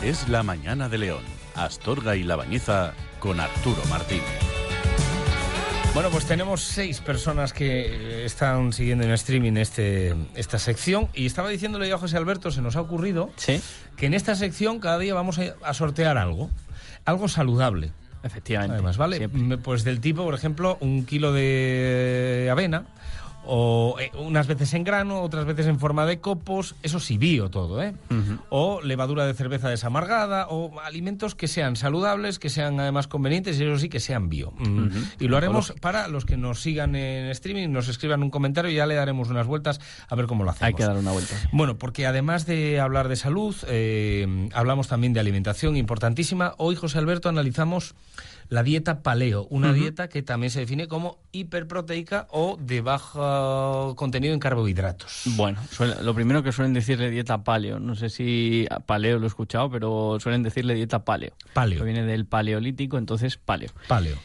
Es la mañana de León. Astorga y La Bañeza con Arturo Martín. Bueno, pues tenemos 6 personas que están siguiendo en streaming esta sección. Y estaba diciéndole yo a José Alberto, se nos ha ocurrido que en esta sección cada día vamos a sortear algo saludable. Efectivamente. Además, ¿vale? Siempre. Pues del tipo, por ejemplo, 1 kilo de avena, o unas veces en grano, otras veces en forma de copos, eso sí, bio todo, ¿eh? Uh-huh. O levadura de cerveza desamargada, o alimentos que sean saludables, que sean además convenientes, y eso sí, que sean bio. Uh-huh. Y lo haremos para los que nos sigan en streaming, nos escriban un comentario y ya le daremos unas vueltas a ver cómo lo hacemos. Hay que dar una vuelta. Bueno, porque además de hablar de salud, hablamos también de alimentación importantísima. Hoy, José Alberto, analizamos la dieta paleo, una dieta que también se define como hiperproteica o de bajo contenido en carbohidratos. Bueno, lo primero que suelen decirle dieta paleo, no sé si paleo lo he escuchado, pero suelen decirle dieta paleo. Paleo. Que viene del paleolítico, entonces paleo. Paleo.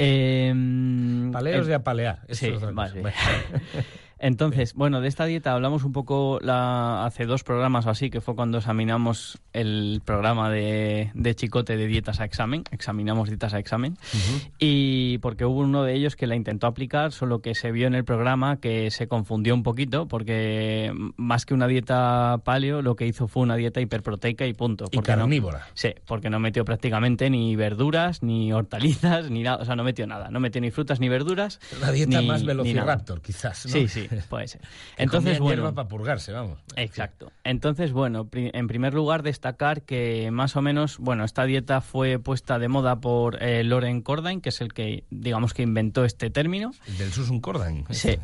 Paleo es de apalear. Sí, vale. Entonces, bueno, de esta dieta hablamos un poco hace 2 programas o así, que fue cuando examinamos el programa de Chicote de dietas a examen, examinamos dietas a examen, y porque hubo uno de ellos que la intentó aplicar, solo que se vio en el programa que se confundió un poquito, porque más que una dieta paleo, lo que hizo fue una dieta hiperproteica y punto. Y carnívora. Sí, porque no metió prácticamente ni verduras, ni hortalizas, ni nada, o sea, no metió nada, no metió ni frutas ni verduras. La dieta más Velociraptor, quizás, ¿no? Sí, sí. Puede ser. Entonces, bueno, hierba para purgarse, vamos. Exacto. Entonces, bueno, en primer lugar destacar que más o menos, bueno, esta dieta fue puesta de moda por Loren Cordain, que es el que, digamos, que inventó este término. El del Susan Cordain. Sí.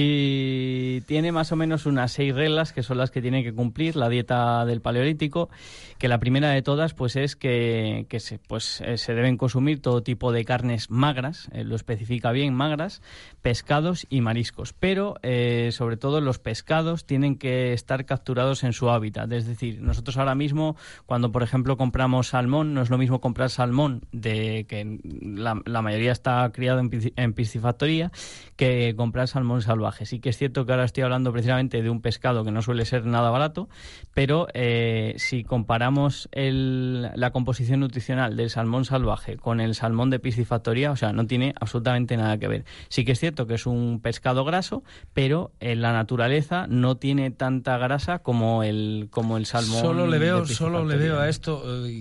Y tiene más o menos unas 6 reglas que son las que tiene que cumplir la dieta del paleolítico, que la primera de todas, pues, es que se deben consumir todo tipo de carnes magras, lo especifica bien, magras, pescados y mariscos, pero sobre todo los pescados tienen que estar capturados en su hábitat. Es decir, nosotros ahora mismo, cuando por ejemplo compramos salmón, no es lo mismo comprar salmón que la mayoría está criado en piscifactoría, que comprar salmón salvaje. Sí que es cierto que ahora estoy hablando precisamente de un pescado que no suele ser nada barato, pero si comparamos la composición nutricional del salmón salvaje con el salmón de piscifactoría, o sea, no tiene absolutamente nada que ver. Sí que es cierto que es un pescado graso, pero en la naturaleza no tiene tanta grasa como el salmón. Solo le veo a esto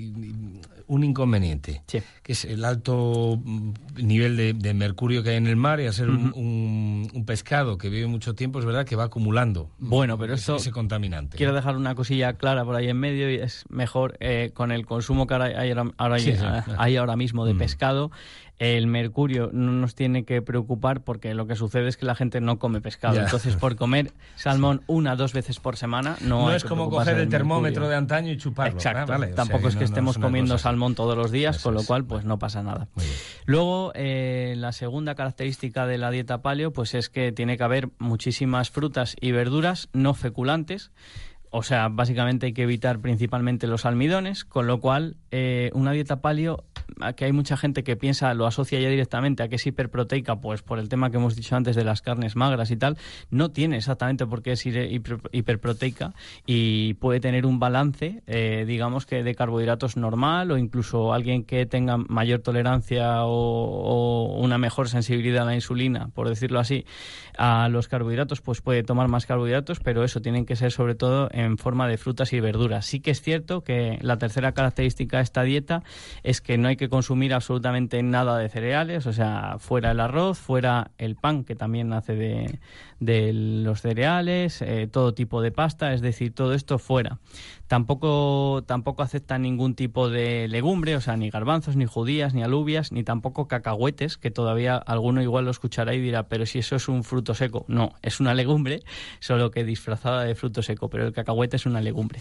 un inconveniente, sí, que es el alto nivel de mercurio que hay en el mar, y al ser un pescado que vive mucho tiempo, es verdad que va acumulando ese contaminante. Quiero dejar una cosilla clara por ahí en medio, y es mejor con el consumo que hay ahora mismo de pescado. El mercurio no nos tiene que preocupar, porque lo que sucede es que la gente no come pescado. Entonces, por comer salmón 1 o 2 veces por semana, no es como coger el termómetro de antaño y chuparlo. Exacto. Vale. Tampoco es que estemos comiendo salmón todos los días, con lo cual pues no pasa nada. Luego, la segunda característica de la dieta paleo, pues es que tiene que haber muchísimas frutas y verduras no feculantes. O sea, básicamente hay que evitar principalmente los almidones, con lo cual una dieta paleo, que hay mucha gente que lo asocia ya directamente a que es hiperproteica, pues por el tema que hemos dicho antes de las carnes magras y tal, no tiene exactamente por qué es hiperproteica, y puede tener un balance, digamos que de carbohidratos normal, o incluso alguien que tenga mayor tolerancia o una mejor sensibilidad a la insulina, por decirlo así, a los carbohidratos, pues puede tomar más carbohidratos, pero eso tienen que ser sobre todo en forma de frutas y verduras. Sí que es cierto que la tercera característica de esta dieta es que no hay que consumir absolutamente nada de cereales, o sea, fuera el arroz, fuera el pan, que también nace de los cereales, todo tipo de pasta, es decir, todo esto fuera. Tampoco aceptan ningún tipo de legumbre, o sea, ni garbanzos, ni judías, ni alubias, ni tampoco cacahuetes, que todavía alguno igual lo escuchará y dirá, pero si eso es un fruto seco. No, es una legumbre, solo que disfrazada de fruto seco, pero el cacahuete es una legumbre.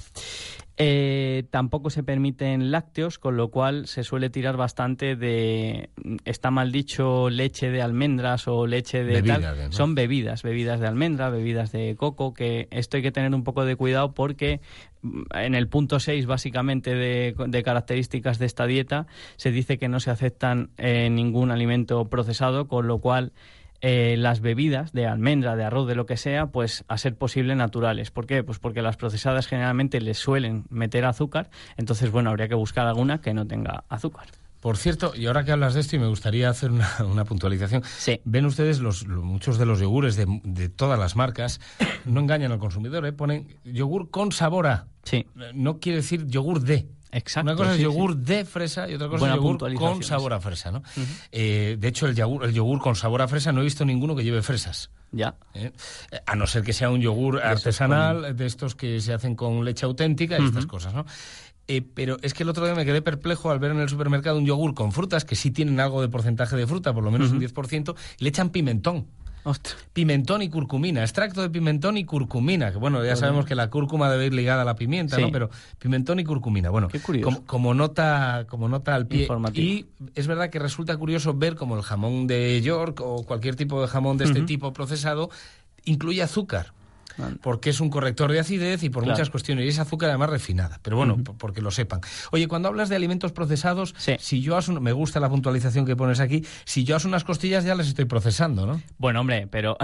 Tampoco se permiten lácteos, con lo cual se suele tirar bastante de, está mal dicho, leche de almendras o leche de bebidas, tal. ¿no? Son bebidas de almendra, bebidas de coco, que esto hay que tener un poco de cuidado, porque en el punto 6 básicamente de características de esta dieta se dice que no se aceptan ningún alimento procesado, con lo cual las bebidas de almendra, de arroz, de lo que sea, pues a ser posible naturales. ¿Por qué? Pues porque las procesadas generalmente les suelen meter azúcar, entonces, bueno, habría que buscar alguna que no tenga azúcar. Por cierto, y ahora que hablas de esto, y me gustaría hacer una puntualización. Sí. Ven ustedes, muchos de los yogures de todas las marcas no engañan al consumidor, ponen yogur con sabor a. Sí. No quiere decir yogur de. Exacto. Una cosa es yogur de fresa y otra cosa es yogur con sabor a fresa, ¿no? De hecho, el yogur con sabor a fresa no he visto ninguno que lleve fresas. Ya. A no ser que sea un yogur artesanal, de estos que se hacen con leche auténtica y estas cosas, ¿no? Pero es que el otro día me quedé perplejo al ver en el supermercado un yogur con frutas que sí tienen algo de porcentaje de fruta, por lo menos un 10%, y le echan pimentón. Ostras. Pimentón y curcumina, extracto de pimentón y curcumina, que bueno, ya sabemos que la cúrcuma debe ir ligada a la pimienta, ¿no? Pero pimentón y curcumina, bueno, como nota al pie. Informativo. Y es verdad que resulta curioso ver como el jamón de York o cualquier tipo de jamón de este tipo procesado incluye azúcar. Porque es un corrector de acidez y por muchas cuestiones. Y es azúcar además refinada. Pero bueno, porque lo sepan. Oye, cuando hablas de alimentos procesados, si yo me gusta la puntualización que pones aquí, si yo hago unas costillas ya las estoy procesando, ¿no? Bueno, hombre, pero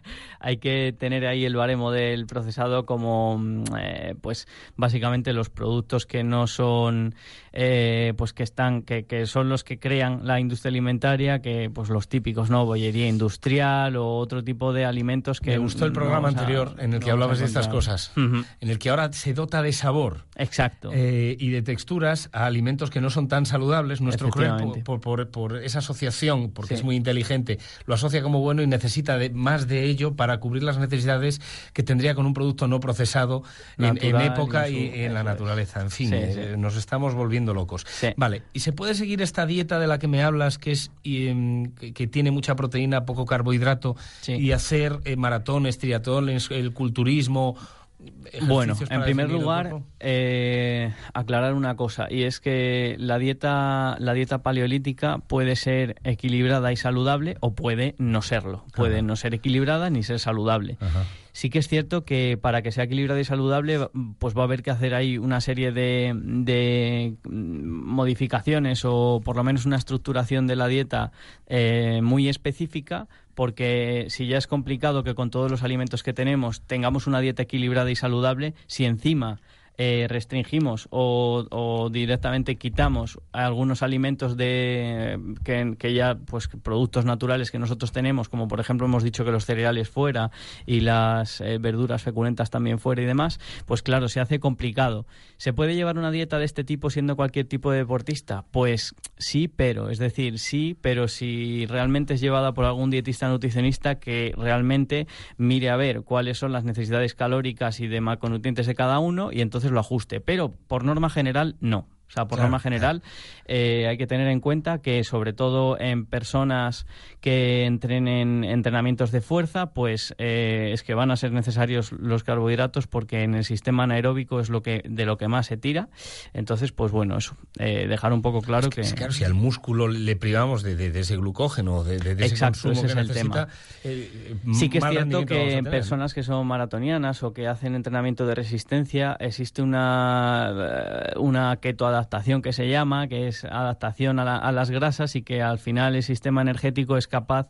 hay que tener ahí el baremo del procesado como, pues, básicamente los productos que no son, pues, que son los que crean la industria alimentaria, que, pues, los típicos, ¿no? Bollería industrial o otro tipo de alimentos que... Me gustó el programa anterior en el que hablabas de estas cosas, en el que ahora se dota de sabor. Exacto. Y de texturas a alimentos que no son tan saludables. Nuestro cuerpo, por esa asociación, porque es muy inteligente, lo asocia como bueno y necesita más de ello para cubrir las necesidades que tendría con un producto no procesado en época y en la naturaleza. En fin, nos estamos volviendo locos. Sí. Vale, ¿y se puede seguir esta dieta de la que me hablas, que es que tiene mucha proteína, poco carbohidrato, y hacer maratones, triatlones, el culturismo? Bueno, en primer lugar, aclarar una cosa, y es que la dieta paleolítica puede ser equilibrada y saludable, o puede no serlo. Puede no ser equilibrada ni ser saludable. Sí que es cierto que para que sea equilibrada y saludable, pues va a haber que hacer ahí una serie de modificaciones, o por lo menos una estructuración de la dieta muy específica, porque si ya es complicado que con todos los alimentos que tenemos tengamos una dieta equilibrada y saludable, si encima restringimos o directamente quitamos algunos alimentos que ya, pues, productos naturales que nosotros tenemos, como por ejemplo hemos dicho que los cereales fuera y las verduras feculentas también fuera y demás, pues claro, se hace complicado. ¿Se puede llevar una dieta de este tipo siendo cualquier tipo de deportista? Pues sí, pero si realmente es llevada por algún dietista nutricionista que realmente mire a ver cuáles son las necesidades calóricas y de macronutrientes de cada uno, y entonces lo ajuste, pero por norma general no. O sea, por norma general hay que tener en cuenta que, sobre todo en personas que entrenen entrenamientos de fuerza, pues es que van a ser necesarios los carbohidratos, porque en el sistema anaeróbico es de lo que más se tira. Entonces, pues bueno, eso, dejar un poco claro que... Claro, si al músculo le privamos de ese glucógeno, de ese consumo ese que es el necesita... sí que es cierto que en personas que son maratonianas o que hacen entrenamiento de resistencia existe una ketoadaptación que se llama, que es adaptación a las grasas, y que al final el sistema energético es capaz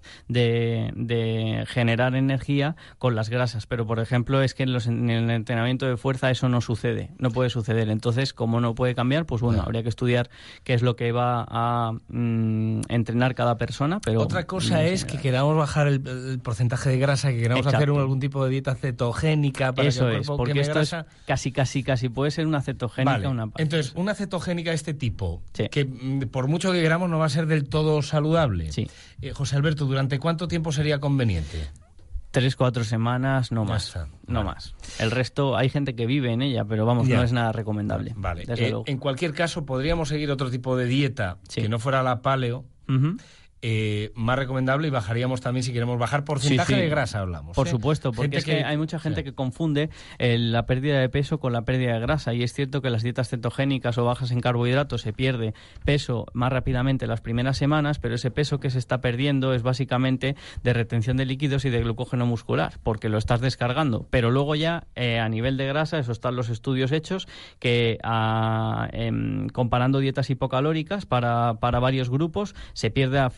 de generar energía con las grasas. Pero, por ejemplo, es que en el entrenamiento de fuerza eso no sucede, no puede suceder. Entonces, como no puede cambiar, pues bueno, habría que estudiar qué es lo que va a entrenar cada persona. Pero otra cosa es que queramos bajar el porcentaje de grasa, que queramos hacer algún tipo de dieta cetogénica para eso que el cuerpo porque queme esto grasa. Es casi puede ser una cetogénica, una parte. Entonces, una cetogénica de este tipo, que por mucho que queramos no va a ser del todo saludable. José Alberto, ¿durante cuánto tiempo sería conveniente? 3-4 semanas, no más. No más. El resto, hay gente que vive en ella, pero vamos, no es nada recomendable. Vale. En cualquier caso, podríamos seguir otro tipo de dieta que no fuera la paleo, más recomendable, y bajaríamos también, si queremos bajar porcentaje de grasa, hablamos. Por supuesto, porque que hay mucha gente que confunde la pérdida de peso con la pérdida de grasa, y es cierto que las dietas cetogénicas o bajas en carbohidratos se pierde peso más rápidamente las primeras semanas, pero ese peso que se está perdiendo es básicamente de retención de líquidos y de glucógeno muscular, porque lo estás descargando. Pero luego ya, a nivel de grasa, eso están los estudios hechos, que comparando dietas hipocalóricas para varios grupos, se pierde a final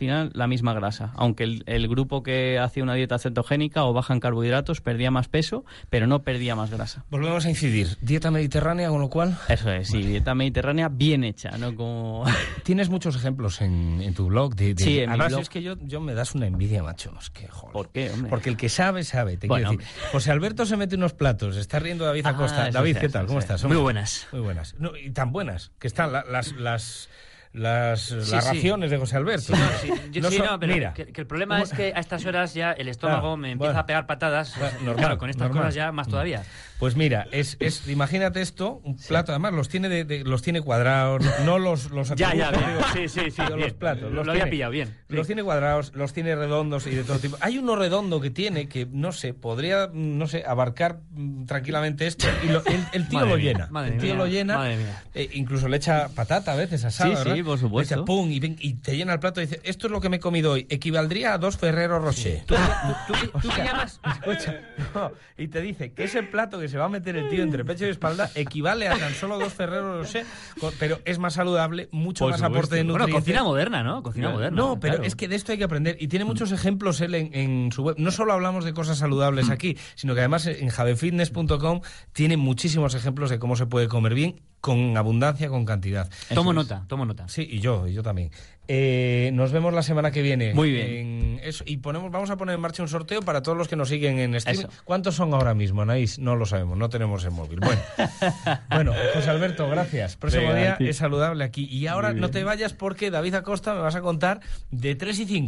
final la misma grasa, aunque el grupo que hacía una dieta cetogénica o baja en carbohidratos perdía más peso, pero no perdía más grasa. Volvemos a incidir, dieta mediterránea, con lo cual... Eso es, sí, dieta mediterránea bien hecha, ¿no? Como... Tienes muchos ejemplos en tu blog. Sí, en mi blog. Es que yo me das una envidia, macho. Es que, joder. ¿Por qué, hombre? Porque el que sabe, sabe. Te quiero decir. José Alberto se mete unos platos. Está riendo David Acosta. David, ¿qué tal? ¿Cómo estás? Muy buenas. Muy buenas. No, y tan buenas que están las raciones de José Alberto. Pero mira, que el problema es que a estas horas ya el estómago me empieza a pegar patadas. Normal, claro, con estas cosas ya más todavía. Pues mira, imagínate esto, un plato, además los tiene cuadrados, no los Ya, atributos, bien. Sí, los platos. Lo había pillado bien. Los tiene cuadrados, los tiene redondos y de todo tipo. Hay uno redondo que tiene que, podría abarcar tranquilamente esto y el tío lo llena. Madre El tío mía, lo llena, madre mía. Incluso le echa patata a veces asada, Sí, ¿verdad? por supuesto. Le echa pum y te llena el plato y dice, esto es lo que me he comido hoy, equivaldría a 2 Ferrero Rocher. ¿Tú qué llamas? Escucha, no, y te dice que ese plato que se va a meter el tío entre pecho y espalda equivale a tan solo 2 Ferrero Rocher, pero es más saludable, mucho Por más supuesto. aporte de nutrientes. Bueno, cocina moderna, ¿no? Cocina moderna. No, pero claro. es que de esto hay que aprender. Y tiene muchos ejemplos él en su web. No solo hablamos de cosas saludables aquí, sino que además en javefitness.com tiene muchísimos ejemplos de cómo se puede comer bien, con abundancia, con cantidad. Tomo nota. Sí, y yo también. Nos vemos la semana que viene. Muy bien. Y vamos a poner en marcha un sorteo para todos los que nos siguen en streaming. Eso. ¿Cuántos son ahora mismo, Anaís? No lo sabemos, no tenemos el móvil. Bueno, José Alberto, gracias. Próximo Venga, día a ti. es saludable aquí. Y ahora no te vayas porque David Acosta me vas a contar de 3 y 5.